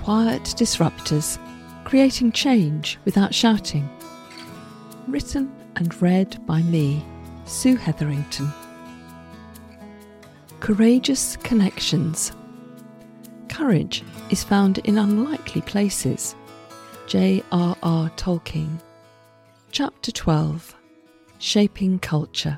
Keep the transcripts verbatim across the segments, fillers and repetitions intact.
Quiet Disruptors, Creating Change Without Shouting. Written and read by me, Sue Hetherington. Courageous Connections. Courage is found in unlikely places. J R R Tolkien. Chapter twelve. Shaping Culture.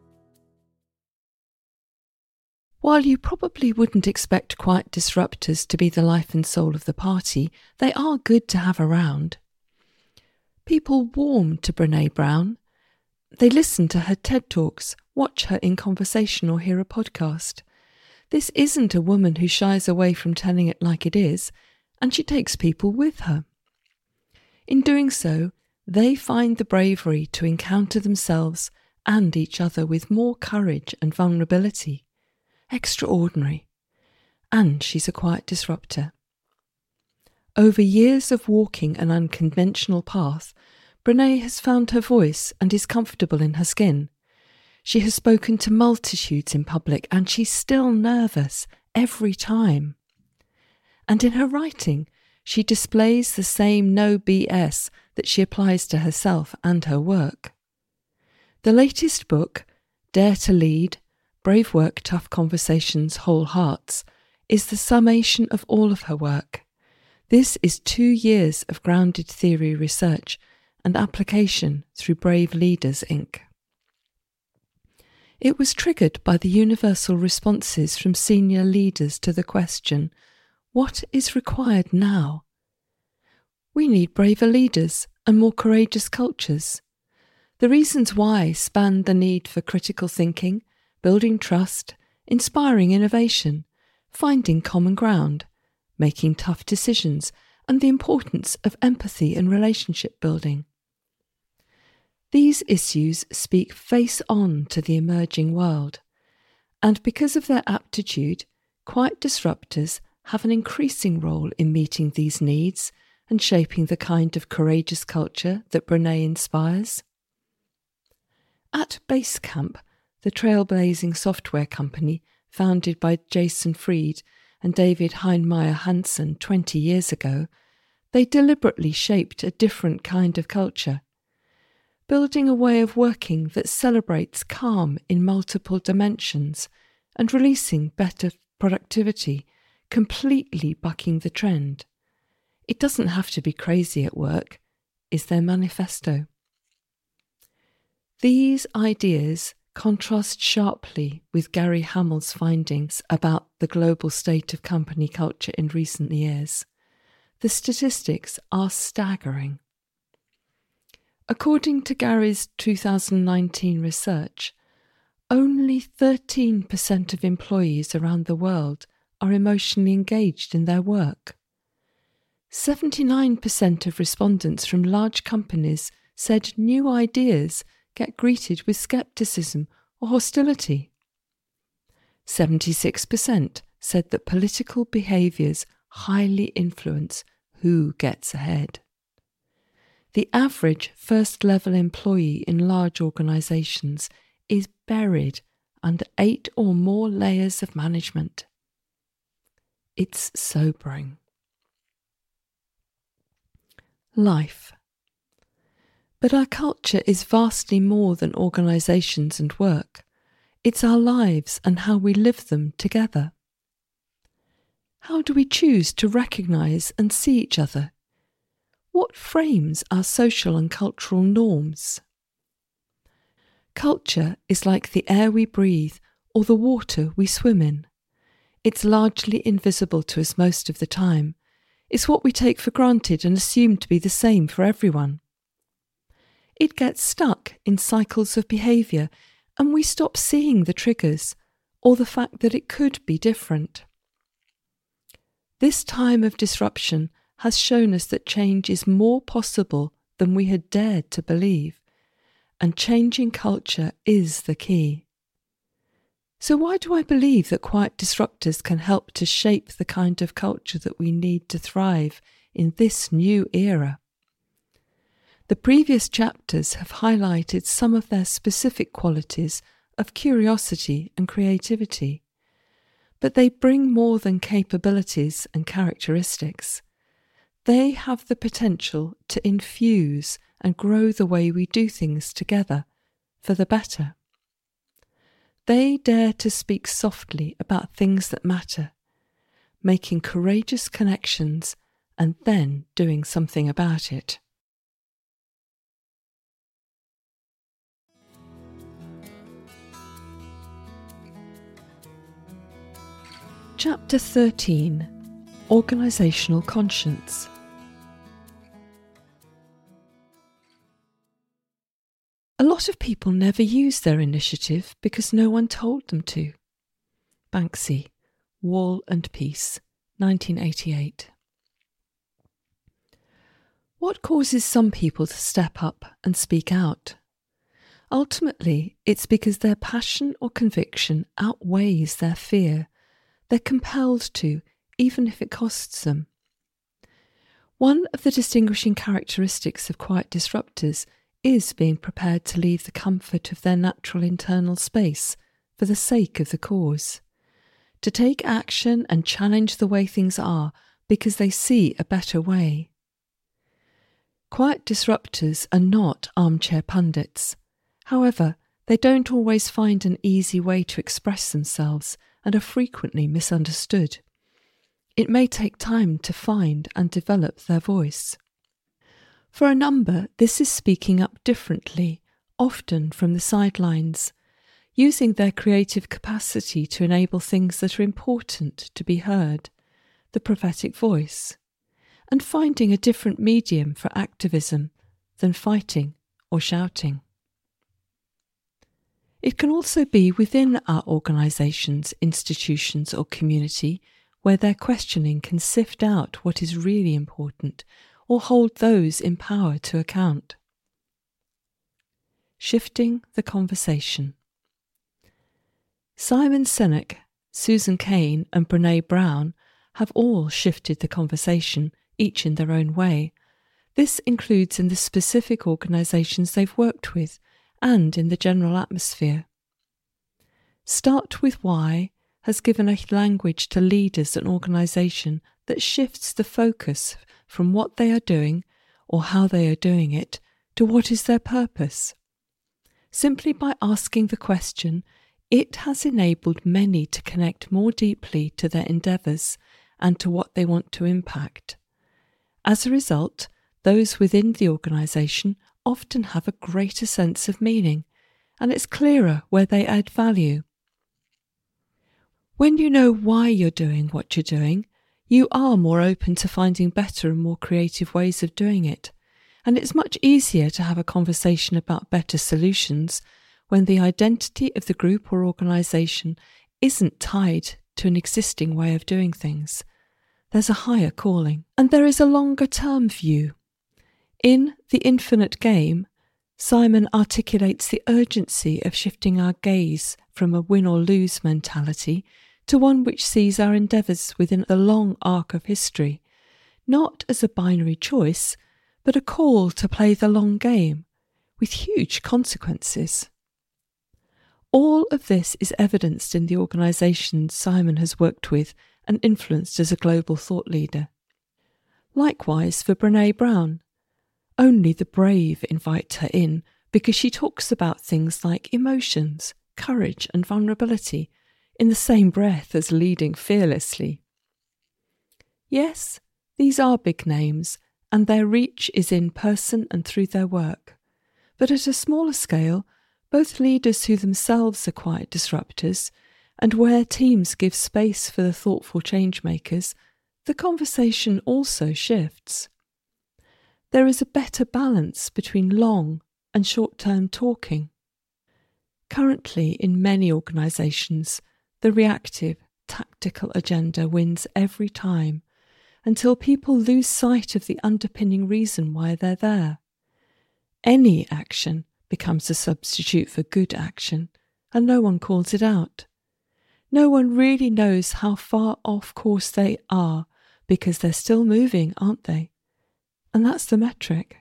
While you probably wouldn't expect quiet disruptors to be the life and soul of the party, they are good to have around. People warm to Brené Brown. They listen to her TED Talks, watch her in conversation or hear a podcast. This isn't a woman who shies away from telling it like it is, and she takes people with her. In doing so, they find the bravery to encounter themselves and each other with more courage and vulnerability. Extraordinary. And she's a quiet disruptor. Over years of walking an unconventional path, Brené has found her voice and is comfortable in her skin. She has spoken to multitudes in public and she's still nervous every time. And in her writing, she displays the same no B S that she applies to herself and her work. The latest book, Dare to Lead, Brave Work, Tough Conversations, Whole Hearts, is the summation of all of her work. This is two years of grounded theory research and application through Brave Leaders, Incorporated. It was triggered by the universal responses from senior leaders to the question, what is required now? We need braver leaders and more courageous cultures. The reasons why span the need for critical thinking, building trust, inspiring innovation, finding common ground, making tough decisions, and the importance of empathy and relationship building. These issues speak face-on to the emerging world, and because of their aptitude, quiet disruptors have an increasing role in meeting these needs and shaping the kind of courageous culture that Brené inspires. At Basecamp, the trailblazing software company founded by Jason Fried and David Heinemeier Hansson twenty years ago, they deliberately shaped a different kind of culture, building a way of working that celebrates calm in multiple dimensions and releasing better productivity, completely bucking the trend. It doesn't have to be crazy at work, is their manifesto. These ideas contrast sharply with Gary Hamel's findings about the global state of company culture in recent years. The statistics are staggering. According to Gary's two thousand nineteen research, only thirteen percent of employees around the world are emotionally engaged in their work. seventy-nine percent of respondents from large companies said new ideas get greeted with scepticism or hostility. seventy-six percent said that political behaviours highly influence who gets ahead. The average first-level employee in large organisations is buried under eight or more layers of management. It's sobering. Life. But our culture is vastly more than organisations and work. It's our lives and how we live them together. How do we choose to recognise and see each other? What frames our social and cultural norms? Culture is like the air we breathe or the water we swim in. It's largely invisible to us most of the time. It's what we take for granted and assume to be the same for everyone. It gets stuck in cycles of behaviour and we stop seeing the triggers or the fact that it could be different. This time of disruption has shown us that change is more possible than we had dared to believe, and changing culture is the key. So why do I believe that quiet disruptors can help to shape the kind of culture that we need to thrive in this new era? The previous chapters have highlighted some of their specific qualities of curiosity and creativity, but they bring more than capabilities and characteristics. They have the potential to infuse and grow the way we do things together for the better. They dare to speak softly about things that matter, making courageous connections and then doing something about it. Chapter thirteen. Organisational Conscience. A lot of people never use their initiative because no one told them to. Banksy, Wall and Peace, nineteen eighty-eight. What causes some people to step up and speak out? Ultimately, it's because their passion or conviction outweighs their fear. They're compelled to, even if it costs them. One of the distinguishing characteristics of quiet disruptors is being prepared to leave the comfort of their natural internal space for the sake of the cause, to take action and challenge the way things are because they see a better way. Quiet disruptors are not armchair pundits. However, they don't always find an easy way to express themselves and are frequently misunderstood. It may take time to find and develop their voice. For a number, this is speaking up differently, often from the sidelines, using their creative capacity to enable things that are important to be heard, the prophetic voice, and finding a different medium for activism than fighting or shouting. It can also be within our organisations, institutions or community where their questioning can sift out what is really important or hold those in power to account. Shifting the conversation. Simon Sinek, Susan Cain and Brené Brown have all shifted the conversation, each in their own way. This includes in the specific organisations they've worked with and in the general atmosphere. Start with Why has given a language to leaders and organisation that shifts the focus from what they are doing or how they are doing it to what is their purpose. Simply by asking the question, it has enabled many to connect more deeply to their endeavours and to what they want to impact. As a result, those within the organisation often have a greater sense of meaning, and it's clearer where they add value. When you know why you're doing what you're doing, you are more open to finding better and more creative ways of doing it, and it's much easier to have a conversation about better solutions when the identity of the group or organisation isn't tied to an existing way of doing things. There's a higher calling, and there is a longer-term view. In The Infinite Game, Simon articulates the urgency of shifting our gaze from a win-or-lose mentality to one which sees our endeavours within the long arc of history, not as a binary choice, but a call to play the long game, with huge consequences. All of this is evidenced in the organisations Simon has worked with and influenced as a global thought leader. Likewise for Brené Brown. Only the brave invite her in because she talks about things like emotions, courage and vulnerability in the same breath as leading fearlessly. Yes, these are big names and their reach is in person and through their work. But at a smaller scale, both leaders who themselves are quiet disruptors and where teams give space for the thoughtful change makers, the conversation also shifts. There is a better balance between long and short-term talking. Currently, in many organisations, the reactive, tactical agenda wins every time until people lose sight of the underpinning reason why they're there. Any action becomes a substitute for good action, and no one calls it out. No one really knows how far off course they are because they're still moving, aren't they? And that's the metric.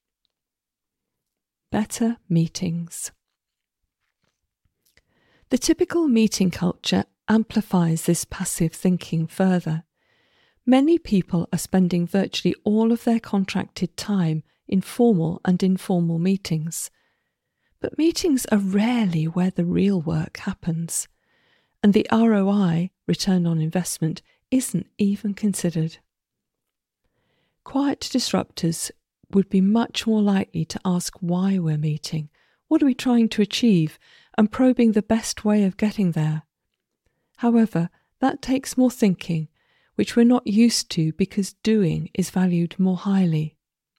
Better meetings. The typical meeting culture amplifies this passive thinking further. Many people are spending virtually all of their contracted time in formal and informal meetings. But meetings are rarely where the real work happens, and the R O I, return on investment, isn't even considered. Quiet disruptors would be much more likely to ask why we're meeting, what are we trying to achieve, and probing the best way of getting there. However, that takes more thinking, which we're not used to because doing is valued more highly.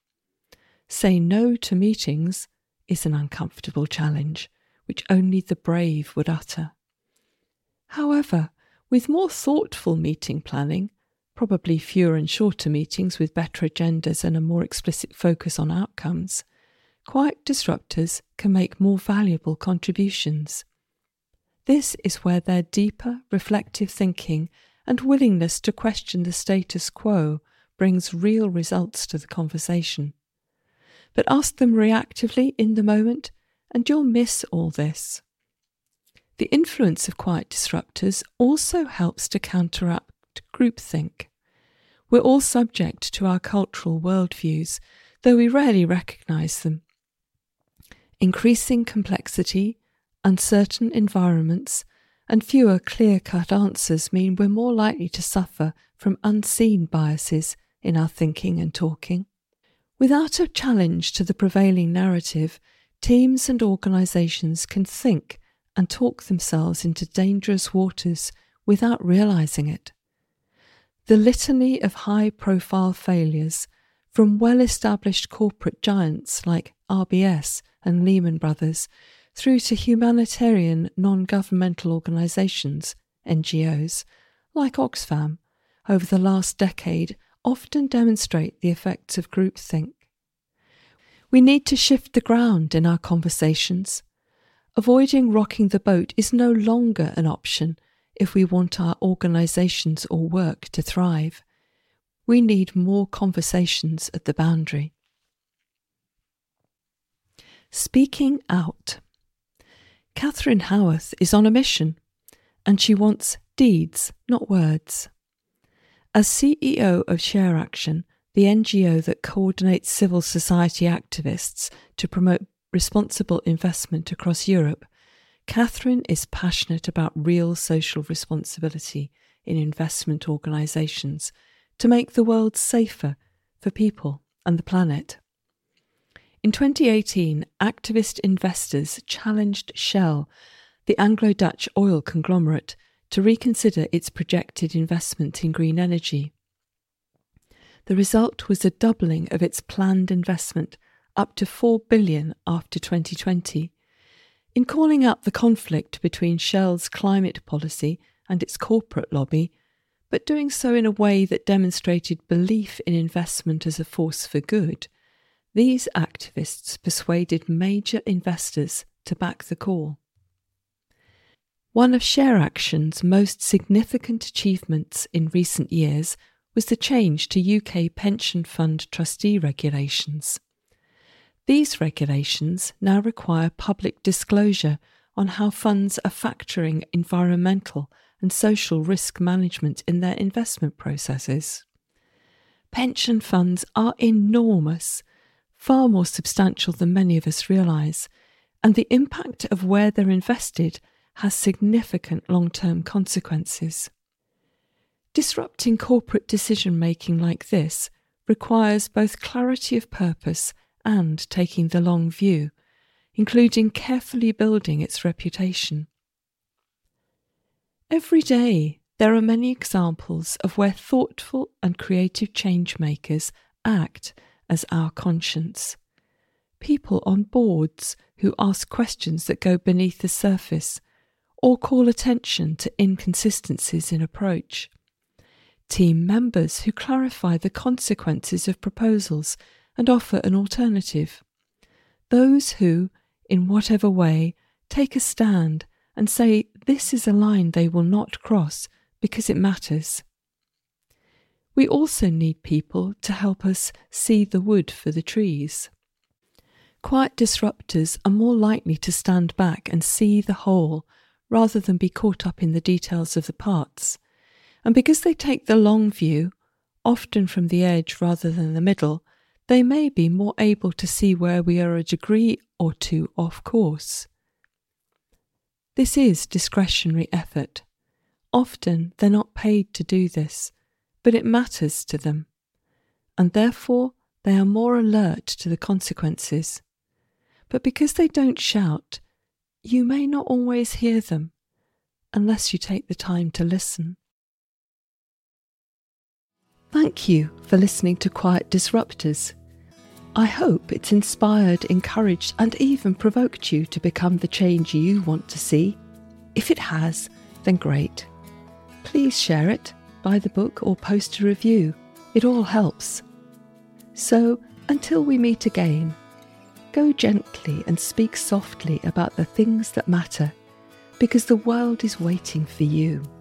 Say no to meetings is an uncomfortable challenge, which only the brave would utter. However, with more thoughtful meeting planning, probably fewer and shorter meetings with better agendas and a more explicit focus on outcomes, quiet disruptors can make more valuable contributions. This is where their deeper, reflective thinking and willingness to question the status quo brings real results to the conversation. But ask them reactively in the moment, and you'll miss all this. The influence of quiet disruptors also helps to counteract groupthink. We're all subject to our cultural worldviews, though we rarely recognise them. Increasing complexity, uncertain environments, and fewer clear-cut answers mean we're more likely to suffer from unseen biases in our thinking and talking. Without a challenge to the prevailing narrative, teams and organisations can think and talk themselves into dangerous waters without realising it. The litany of high-profile failures, from well-established corporate giants like R B S and Lehman Brothers, through to humanitarian non-governmental organisations, N G Os, like Oxfam, over the last decade often demonstrate the effects of groupthink. We need to shift the ground in our conversations. Avoiding rocking the boat is no longer an option if we want our organisations or work to thrive. We need more conversations at the boundary. Speaking out. Catherine Howarth is on a mission, and she wants deeds, not words. As C E O of ShareAction, the N G O that coordinates civil society activists to promote responsible investment across Europe, Catherine is passionate about real social responsibility in investment organisations to make the world safer for people and the planet. In twenty eighteen, activist investors challenged Shell, the Anglo-Dutch oil conglomerate, to reconsider its projected investment in green energy. The result was a doubling of its planned investment, up to four billion dollars after twenty twenty. In calling out the conflict between Shell's climate policy and its corporate lobby, but doing so in a way that demonstrated belief in investment as a force for good, these activists persuaded major investors to back the call. One of ShareAction's most significant achievements in recent years was the change to U K pension fund trustee regulations. These regulations now require public disclosure on how funds are factoring environmental and social risk management in their investment processes. Pension funds are enormous, far more substantial than many of us realise, and the impact of where they're invested has significant long-term consequences. Disrupting corporate decision-making like this requires both clarity of purpose and taking the long view, including carefully building its reputation. Every day, there are many examples of where thoughtful and creative change-makers act as our conscience. People on boards who ask questions that go beneath the surface or call attention to inconsistencies in approach. Team members who clarify the consequences of proposals and offer an alternative. Those who, in whatever way, take a stand and say this is a line they will not cross because it matters. We also need people to help us see the wood for the trees. Quiet disruptors are more likely to stand back and see the whole rather than be caught up in the details of the parts. And because they take the long view, often from the edge rather than the middle, they may be more able to see where we are a degree or two off course. This is discretionary effort. Often they're not paid to do this, but it matters to them, and therefore they are more alert to the consequences. But because they don't shout, you may not always hear them, unless you take the time to listen. Thank you for listening to Quiet Disruptors. I hope it's inspired, encouraged, and even provoked you to become the change you want to see. If it has, then great. Please share it, buy the book, or post a review. It all helps. So, until we meet again, go gently and speak softly about the things that matter, because the world is waiting for you.